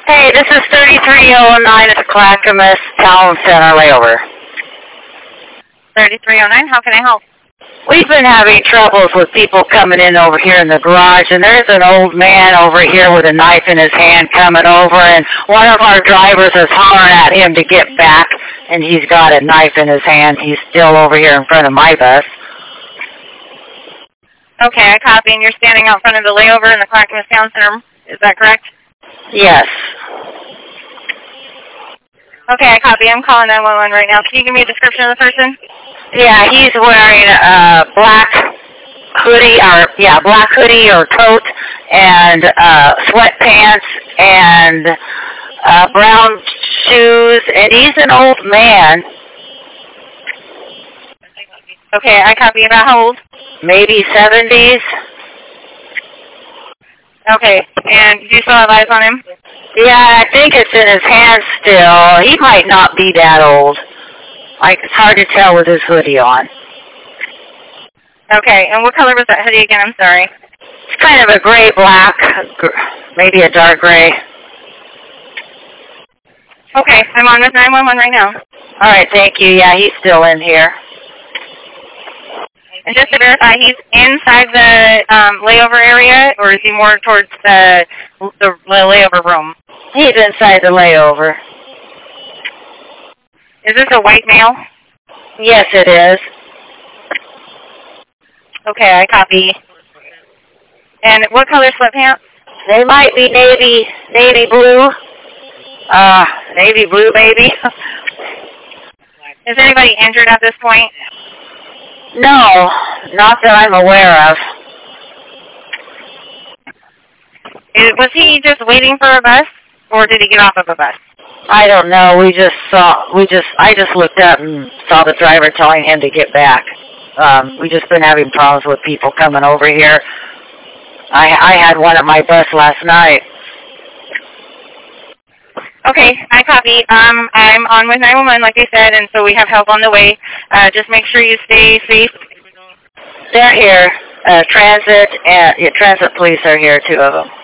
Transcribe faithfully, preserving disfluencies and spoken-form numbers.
Hey, this is thirty-three oh nine at the Clackamas Town Center layover. thirty-three oh nine, how can I help? We've been having troubles with people coming in over here in the garage, and there's an old man over here with a knife in his hand coming over, and one of our drivers is hollering at him to get back, and he's got a knife in his hand. He's still over here in front of my bus. Okay, I copy, and you're standing out front of the layover in the Clackamas Town Center. Is that correct? Yes. Okay, I copy. I'm calling nine one one right now. Can you give me a description of the person? Yeah, he's wearing a black hoodie, or yeah, black hoodie or coat, and uh, sweatpants, and uh, brown shoes, and he's an old man. Okay, I copy. About how old? Maybe seventies. Okay, and do you still have eyes on him? Yeah, I think it's in his hand still. He might not be that old. Like, it's hard to tell with his hoodie on. Okay, and what color was that hoodie again? I'm sorry. It's kind of a gray-black, maybe a dark gray. Okay, I'm on with nine one one right now. All right, thank you. Yeah, he's still in here. And just to verify, he's inside the um, layover area, or is he more towards the, the layover room? He's inside the layover. Is this a white male? Yes, it is. Okay, I copy. And what color sweatpants? They might be navy, navy blue. Uh, navy blue, maybe. Is anybody injured at this point? No, not that I'm aware of. Is, was he just waiting for a bus, or did he get off of a bus? I don't know. We just saw. We just. I just looked up and saw the driver telling him to get back. Um, we just been having problems with people coming over here. I I had one at my bus last night. Okay, I copy. Um, I'm on with nine one one, like I said, and so we have help on the way. Uh, just make sure you stay safe. They're here. Uh, transit and yeah, transit police are here, two of them.